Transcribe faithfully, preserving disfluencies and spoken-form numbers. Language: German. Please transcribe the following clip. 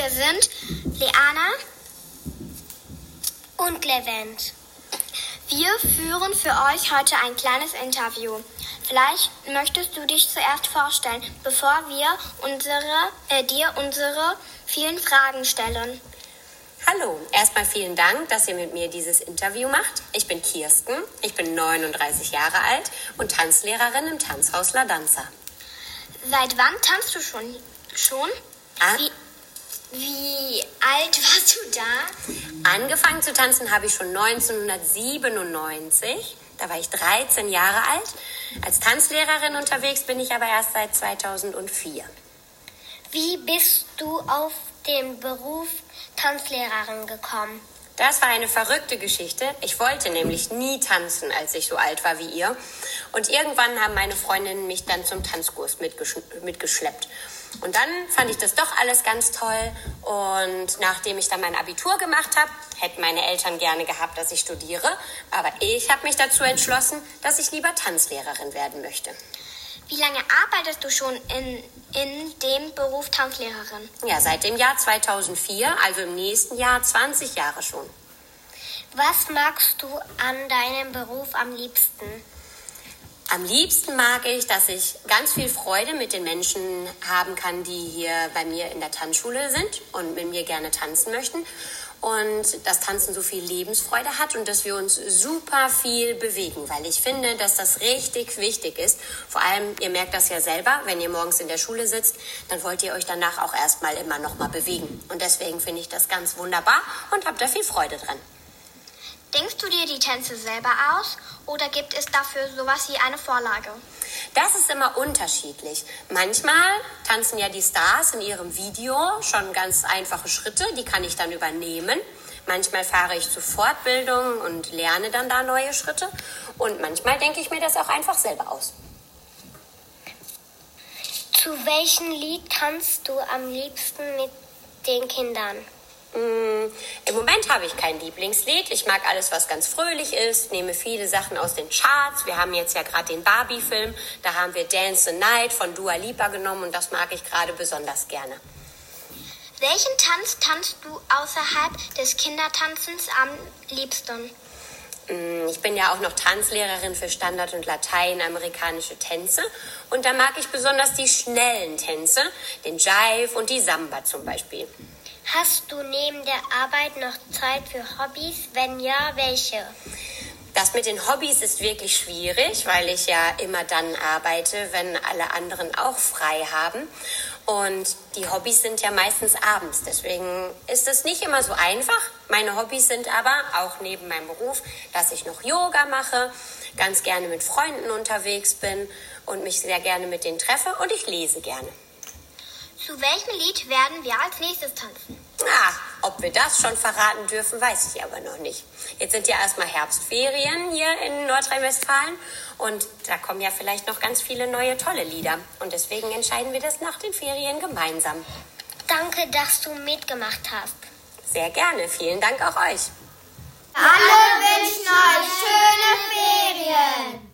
Wir sind Leana und Levent. Wir führen für euch heute ein kleines Interview. Vielleicht möchtest du dich zuerst vorstellen, bevor wir unsere, äh, dir unsere vielen Fragen stellen. Hallo, erstmal vielen Dank, dass ihr mit mir dieses Interview macht. Ich bin Kirsten, ich bin neununddreißig Jahre alt und Tanzlehrerin im Tanzhaus La Danza. Seit wann tanzt du schon? schon? Ah. Wie, wie alt warst du da? Angefangen zu tanzen habe ich schon neunzehnhundertsiebenundneunzig. Da war ich dreizehn Jahre alt. Als Tanzlehrerin unterwegs bin ich aber erst seit zweitausendvier. Wie bist du auf den Beruf Tanzlehrerin gekommen? Das war eine verrückte Geschichte. Ich wollte nämlich nie tanzen, als ich so alt war wie ihr. Und irgendwann haben meine Freundinnen mich dann zum Tanzkurs mitgesch- mitgeschleppt. Und dann fand ich das doch alles ganz toll. Und nachdem ich dann mein Abitur gemacht habe, hätten meine Eltern gerne gehabt, dass ich studiere. Aber ich habe mich dazu entschlossen, dass ich lieber Tanzlehrerin werden möchte. Wie lange arbeitest du schon in, in dem Beruf Tanzlehrerin? Ja, seit dem Jahr zweitausendvier, also im nächsten Jahr zwanzig Jahre schon. Was magst du an deinem Beruf am liebsten? Am liebsten mag ich, dass ich ganz viel Freude mit den Menschen haben kann, die hier bei mir in der Tanzschule sind und mit mir gerne tanzen möchten. Und dass Tanzen so viel Lebensfreude hat und dass wir uns super viel bewegen, weil ich finde, dass das richtig wichtig ist. Vor allem, ihr merkt das ja selber, wenn ihr morgens in der Schule sitzt, dann wollt ihr euch danach auch erstmal immer noch mal bewegen. Und deswegen finde ich das ganz wunderbar und habe da viel Freude dran. Denkst du dir die Tänze selber aus oder gibt es dafür sowas wie eine Vorlage? Das ist immer unterschiedlich. Manchmal tanzen ja die Stars in ihrem Video schon ganz einfache Schritte, die kann ich dann übernehmen. Manchmal fahre ich zu Fortbildungen und lerne dann da neue Schritte. Und manchmal denke ich mir das auch einfach selber aus. Zu welchem Lied tanzt du am liebsten mit den Kindern? Mm, Im Moment habe ich kein Lieblingslied. Ich mag alles, was ganz fröhlich ist, nehme viele Sachen aus den Charts. Wir haben jetzt ja gerade den Barbie-Film, da haben wir Dance the Night von Dua Lipa genommen und das mag ich gerade besonders gerne. Welchen Tanz tanzt du außerhalb des Kindertanzens am liebsten? Ich bin ja auch noch Tanzlehrerin für Standard- und lateinamerikanische Tänze und da mag ich besonders die schnellen Tänze, den Jive und die Samba zum Beispiel. Hast du neben der Arbeit noch Zeit für Hobbys? Wenn ja, welche? Das mit den Hobbys ist wirklich schwierig, weil ich ja immer dann arbeite, wenn alle anderen auch frei haben. Und die Hobbys sind ja meistens abends. Deswegen ist es nicht immer so einfach. Meine Hobbys sind aber auch neben meinem Beruf, dass ich noch Yoga mache, ganz gerne mit Freunden unterwegs bin und mich sehr gerne mit denen treffe und ich lese gerne. Zu welchem Lied werden wir als nächstes tanzen? Ah, ob wir das schon verraten dürfen, weiß ich aber noch nicht. Jetzt sind ja erstmal Herbstferien hier in Nordrhein-Westfalen und da kommen ja vielleicht noch ganz viele neue tolle Lieder. Und deswegen entscheiden wir das nach den Ferien gemeinsam. Danke, dass du mitgemacht hast. Sehr gerne. Vielen Dank auch euch. Alle wünschen euch schöne Ferien.